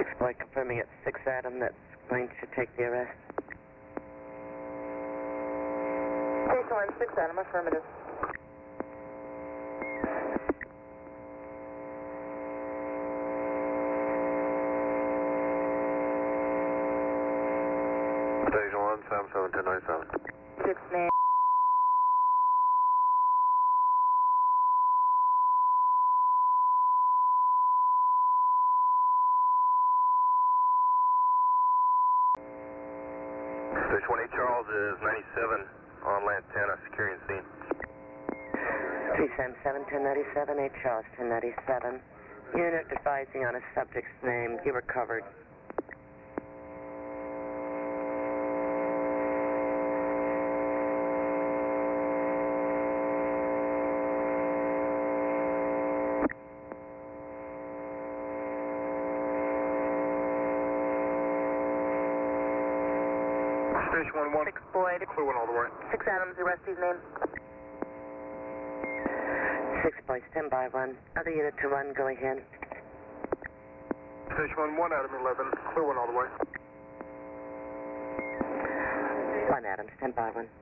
Boy confirming it's 6 Adam that's going to take the arrest. Station 1, 6 Adam, affirmative. Station 1, 77297. 6 man. Station 1, 8 Charles is 97 on Lantana, securing scene. Descend 71097, 8 Charles 1097. Unit advising on a subject's name. You recovered. Station 1, 1. 6 Boyd. Clue 1 all the way. 6 Adams, arrestee's name. 6 Boyd, stand by 1. Other unit to 1, go ahead. Station 1, 1 Adam 11. Clue 1 all the way. 1 Adam, stand by 1.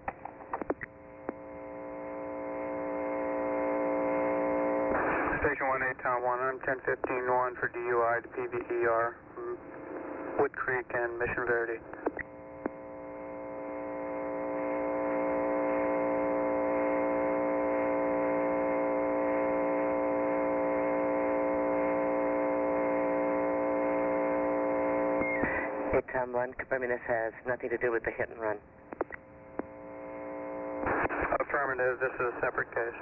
Station 1, 8 Town 1, I'm 1015-1 for DUI to PVER, Wood Creek and Mission Verde. Tom 1, confirming this has nothing to do with the hit and run. Affirmative, this is a separate case.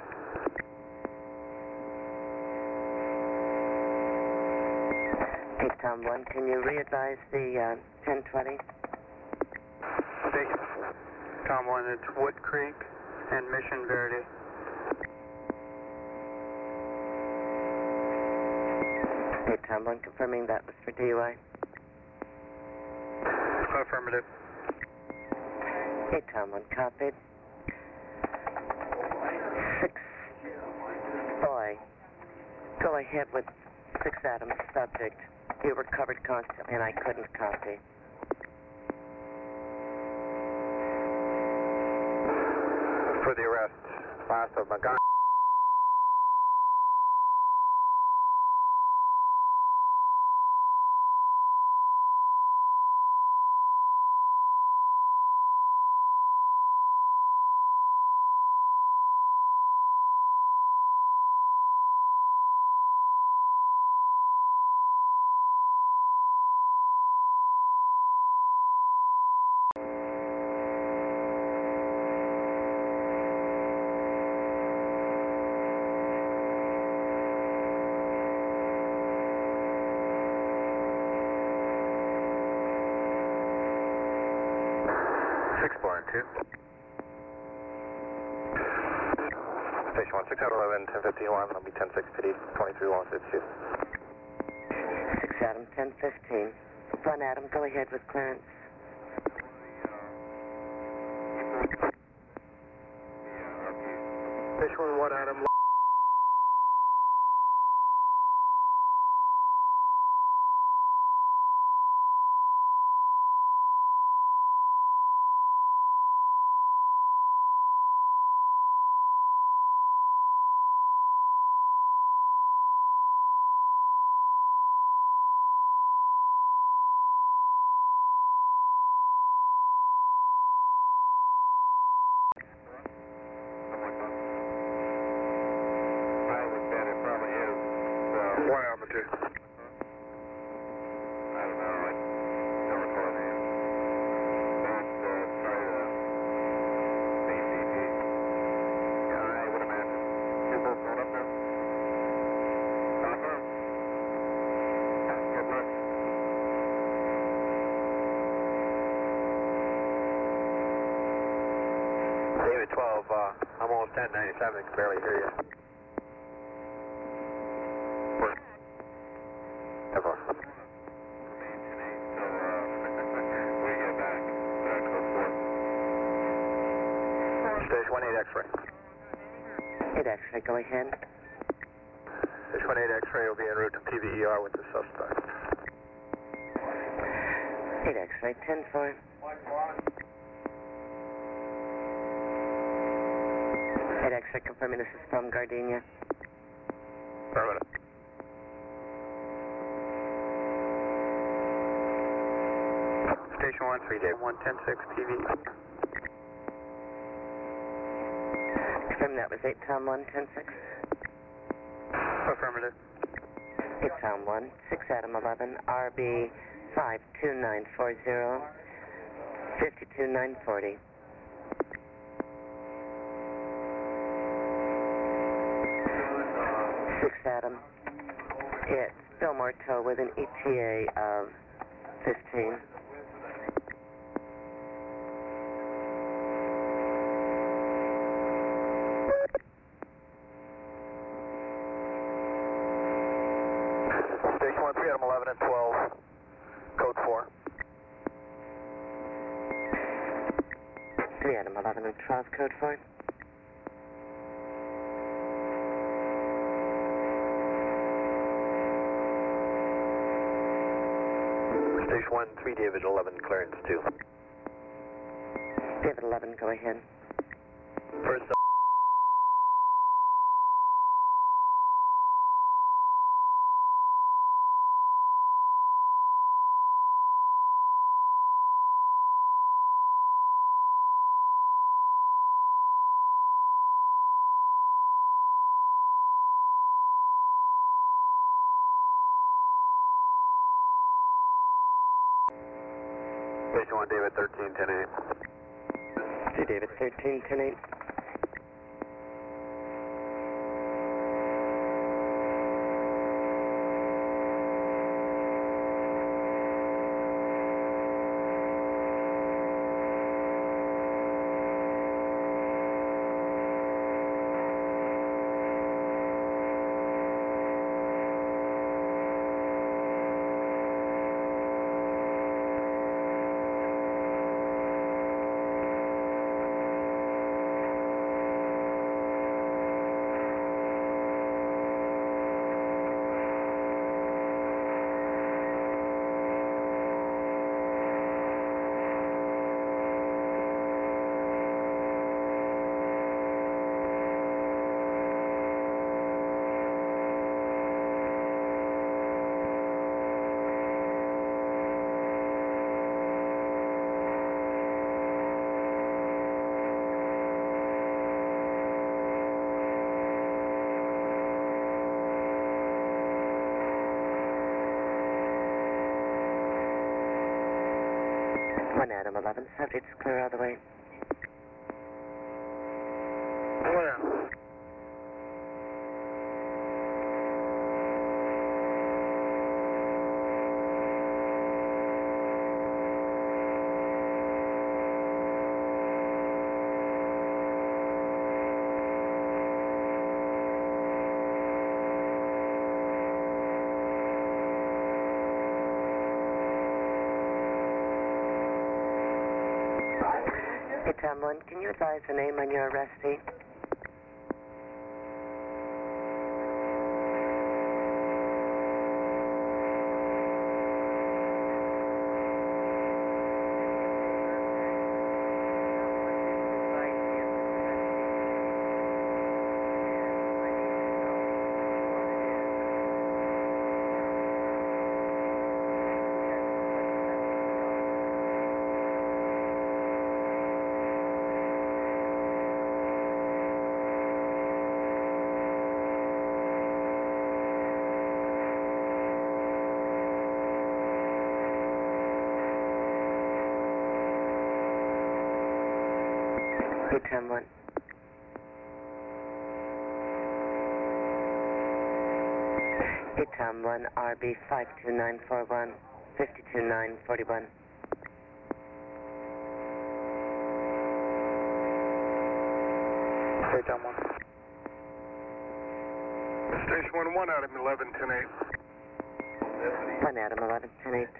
Hey, Tom 1, can you re-advise the 1020? Station Tom 1, it's Wood Creek and Mission Verde. Hey, Tom 1, confirming that was for DUI. Affirmative. Hey, Tom 1, copied. 6 Boy, go ahead with 6 Adams, subject. You recovered constantly and I couldn't copy. For the arrest, last of Montgomery. Station 1, 6 out 11, 1051, I'll be 10-6 PD, 23-152. 6 Adam, 1015. 1 Adam, go ahead with clearance. Station 1, Adam. Why amateur? I don't know. I don't recall the name. Don't try the ACP. Yeah, I would imagine. You're both going up there? Confirm. Good luck. David 12, I'm almost 1097, can barely hear you. Station 1, 8 X-ray. 8 X-ray, go ahead. Station 1, 8 X-ray will be en route to PVER with the suspect. 8 X-ray, 10-4. 8 X-ray, confirming this is from Gardenia. Affirmative. Station 1, 3 Dave, 110-6 TV. Confirm that was 8 Tom 1, 10-6. Affirmative. 8 Tom 1, 6 Adam 11, RB 52940, 52940. 6 Adam. It's Fillmore Tow with an ETA of 15. Station 1, 3 Adam 11 and 12, code 4. 3 Adam 11 and 12, code 4. Station 1, 3 David 11, clearance 2. David 11, go ahead. First Station 1, David 13, 10 8. 2 David 13, 10 8. Adam 11, subject's clear all the way. Clear. Hey, Tom 1, can you advise the name on your arrestee? Hey, Tom 1. Hey, Tom 1, RB 52941, 52941. Hey, Tom 1. Station 1, 1 Adam 11, 10 8. 1 Adam 11, 10 8.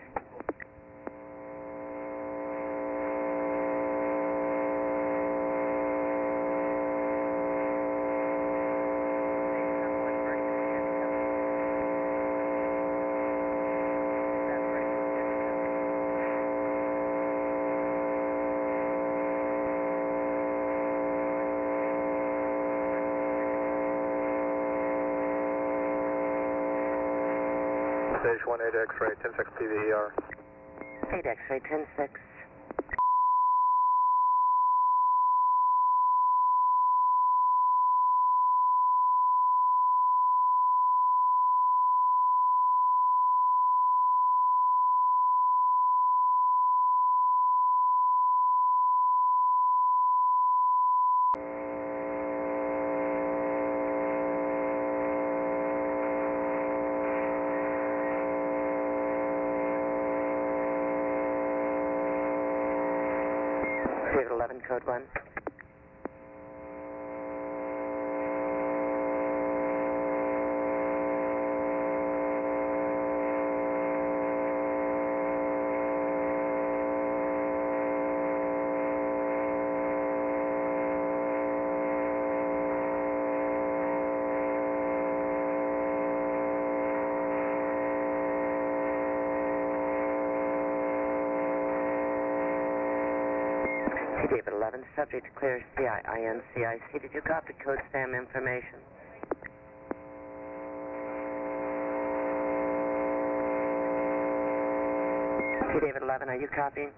Station 1, 8 X-ray, 10-6 PVER. 8 X-ray, 10-6. David 11, code 1. David 11, subject to clear CINCIC. Did you copy code SAM information? David 11, are you copying?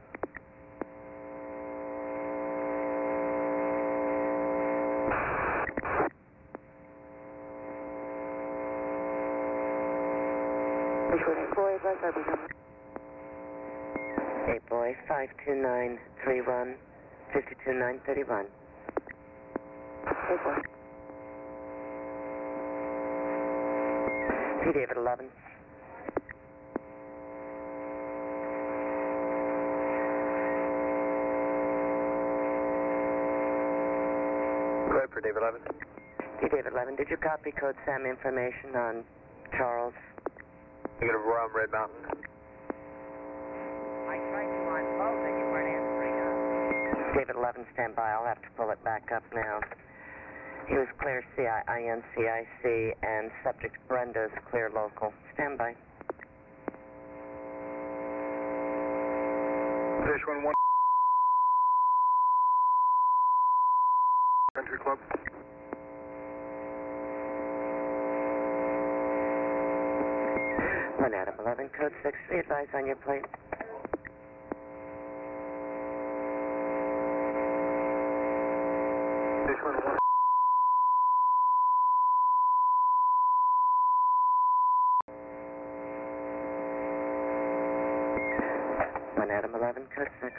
Boy, advise RB. 8 boy, 52931, 52931. 8 boy. David 11. Go ahead for David 11. David 11, did you copy code SAM information on Charles? Negative, we're on Red Mountain. I tried to on both and you weren't answering up. David 11, stand by. I'll have to pull it back up now. He was clear CINCIC and subject Brenda's clear local. Stand by. Station 1, Country Club. One Adam 11, code 6. Be advised on your plate. Station 1. One Adam 11, code 6.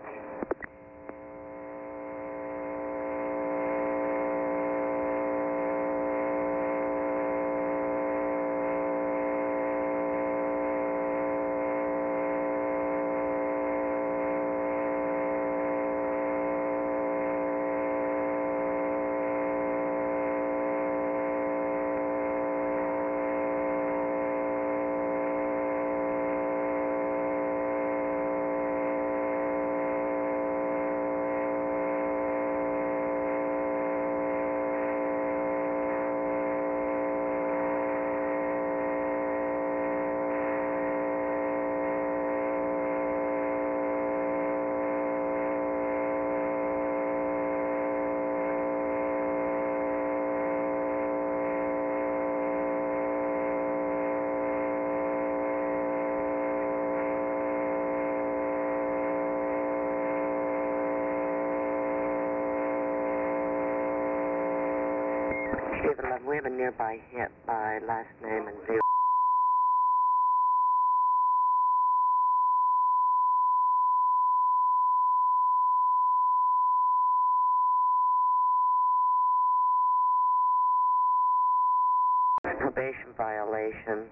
David 11, we have a nearby hit by last name and view. Probation violation.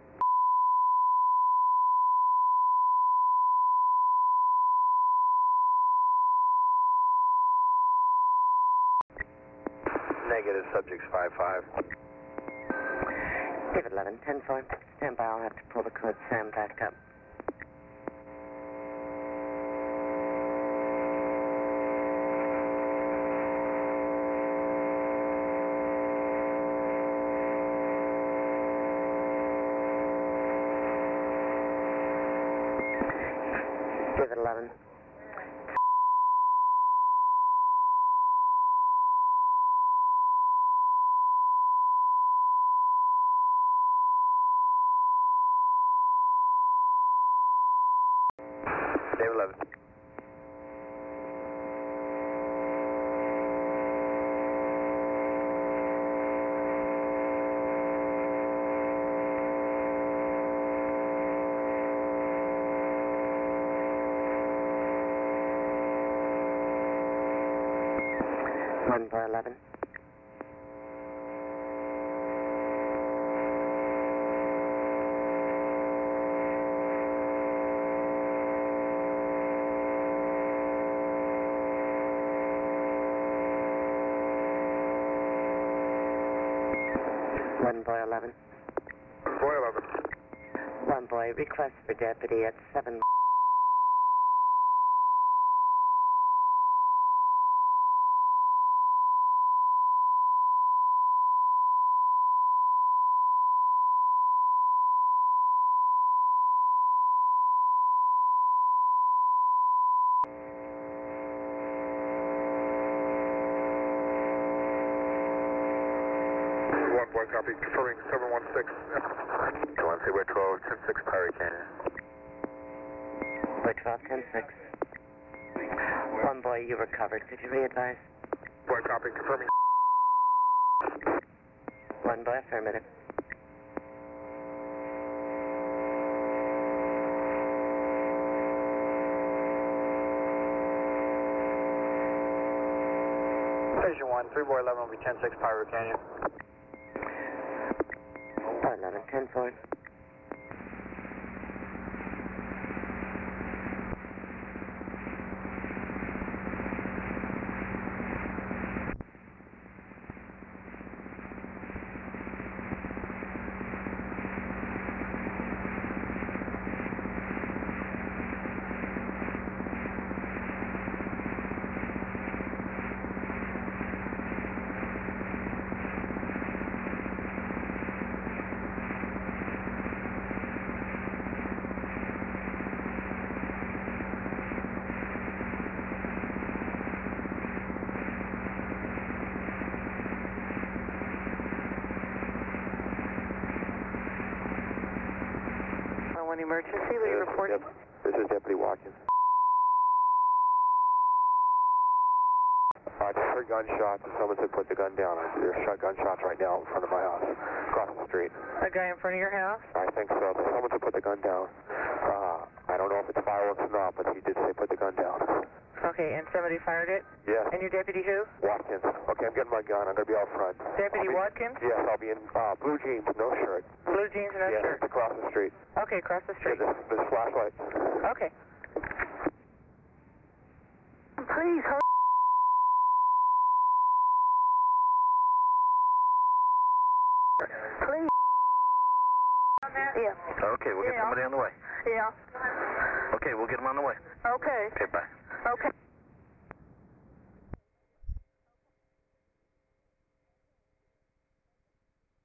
Negative, subjects 5-5. David 11, 10-4. Stand by, I'll have to pull the code SAM back up. David 11. David 11. One boy 11. One boy 11. Boy 11. One boy, request for deputy at 7. One boy, copy. Confirming 716. You want to say we're 12, 10-6 Pirate Canyon. Boy 12, 10 6. One boy, you recovered. Could you re-advise? Boy, copy. Confirming. One boy, affirmative. Station 1, 3 boy 11 will be 10-6 Pirate Canyon. Boy 11, 10 4. One emergency, will you report it? This is Deputy Watkins. I just heard gunshots and someone said put the gun down. There's gunshots right now in front of my house, across the street. A guy in front of your house? I think so. Someone said put the gun down. I don't know if it's fireworks or not, but he did say put the gun down. Okay, and somebody fired it? Yes. And your deputy who? Watkins. Okay, I'm getting my gun. I'm going to be out front. Deputy Watkins? Yes, I'll be in blue jeans, no shirt. Blue jeans and no Yes, shirt? across the street. Okay, across the street. There's flashlights. Okay. Please, hurry. Please. Yeah. Okay, we'll get somebody on the way. Yeah. Okay, we'll get him on the way. Okay. Okay, bye. Okay.